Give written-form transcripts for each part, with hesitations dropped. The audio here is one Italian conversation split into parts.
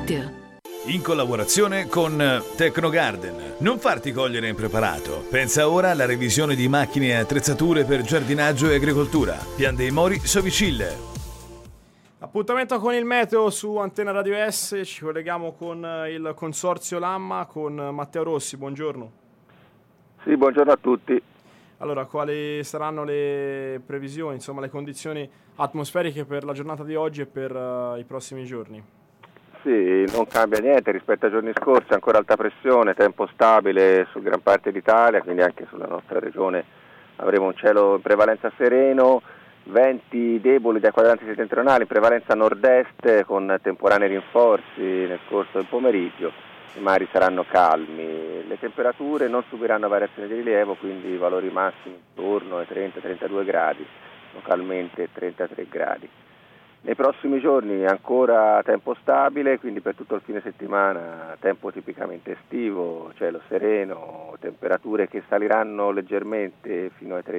www.tecnogarden.it. In collaborazione con Tecnogarden. Non farti cogliere impreparato. Pensa ora alla revisione di macchine e attrezzature per giardinaggio e agricoltura. Pian dei Mori, Sovicille. Appuntamento con il meteo su Antenna Radio S. Ci colleghiamo con il consorzio Lamma, con Matteo Rossi. Buongiorno. Sì, buongiorno a tutti. Allora, quali saranno le previsioni, insomma le condizioni atmosferiche per la giornata di oggi e per i prossimi giorni? Sì, non cambia niente rispetto ai giorni scorsi, ancora alta pressione, tempo stabile su gran parte d'Italia, quindi anche sulla nostra regione avremo un cielo in prevalenza sereno, venti deboli dai quadranti settentrionali, in prevalenza nord-est con temporanei rinforzi nel corso del pomeriggio, i mari saranno calmi, le temperature non subiranno variazioni di rilievo, quindi valori massimi intorno ai 30-32 gradi, localmente 33 gradi. Nei prossimi giorni ancora tempo stabile, quindi per tutto il fine settimana tempo tipicamente estivo, cielo sereno, temperature che saliranno leggermente fino ai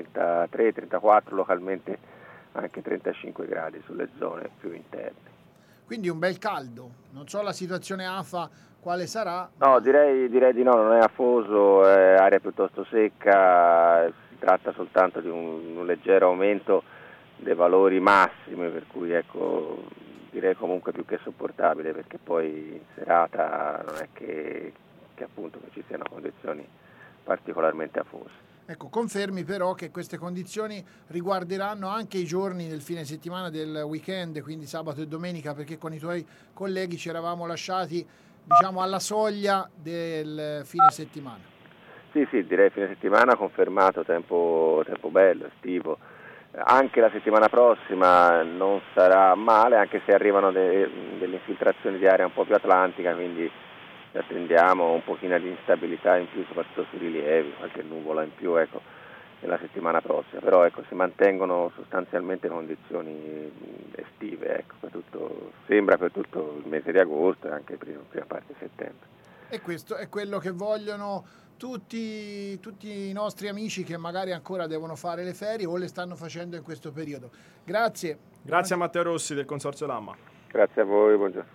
33-34, localmente anche 35 gradi sulle zone più interne. Quindi un bel caldo, non so la situazione AFA quale sarà. No, direi di no, non è afoso, è aria piuttosto secca, si tratta soltanto di un leggero aumento dei valori massimi, per cui ecco direi comunque più che sopportabile, perché poi in serata non è che appunto che ci siano condizioni particolarmente afose. Ecco, confermi però che queste condizioni riguarderanno anche i giorni del fine settimana del weekend, quindi sabato e domenica, perché con i tuoi colleghi ci eravamo lasciati, diciamo, alla soglia del fine settimana. Sì, direi fine settimana confermato, tempo bello, estivo. Anche la settimana prossima non sarà male, anche se arrivano delle infiltrazioni di aria un po' più atlantica, quindi attendiamo un pochino di instabilità in più, soprattutto sui rilievi, qualche nuvola in più, ecco, nella settimana prossima. Però ecco, si mantengono sostanzialmente condizioni estive, ecco, sembra per tutto il mese di agosto e anche prima parte di settembre. E questo è quello che vogliono tutti i nostri amici che magari ancora devono fare le ferie o le stanno facendo in questo periodo. Grazie. Grazie a Matteo Rossi del consorzio Lamma. Grazie a voi, buongiorno.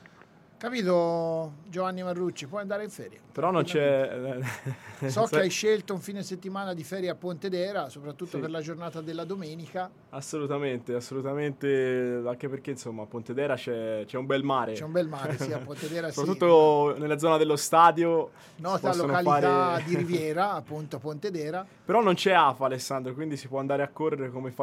Capito, Giovanni Marrucci, puoi andare in ferie. Però non c'è... So che hai scelto un fine settimana di ferie a Pontedera, soprattutto sì, per la giornata della domenica. Assolutamente, anche perché insomma a Pontedera c'è un bel mare. C'è un bel mare, sì, a Pontedera. Soprattutto sì, nella zona dello stadio. Nota località di Riviera, appunto Pontedera. Però non c'è AFA, Alessandro, quindi si può andare a correre come fa